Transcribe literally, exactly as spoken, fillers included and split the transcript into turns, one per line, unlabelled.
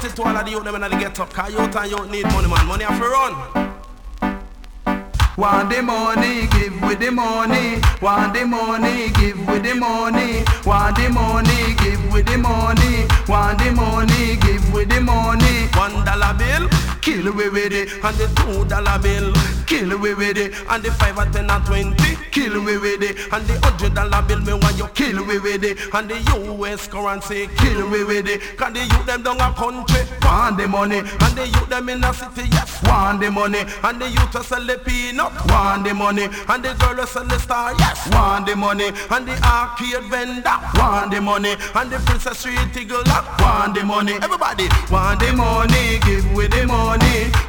dedicate it to all of the youth them and the get up. Cause youth and youth need money, man. Money have to run.
Want the money, give with the money. Want the money, give with the money. Want the money, give with the money. Want the money, give with the money.
One dollar bill,
kill away with it.
And the two dollar bill,
kill away with it.
And the five and ten and twenty,
kill away with it.
And the hundred dollar bill, me want you
kill away with it.
And the U S currency,
kill away with it.
Cause the youth them down a country,
want the money.
And the youth them in a city, yes,
want the money.
And the youth a sell the peanut,
want the money.
And the girl a sell the star, yes,
want the money.
And the arcade vendor,
want the money.
And the Princess Street Eagle,
want the money.
Everybody
want the money, give with the money.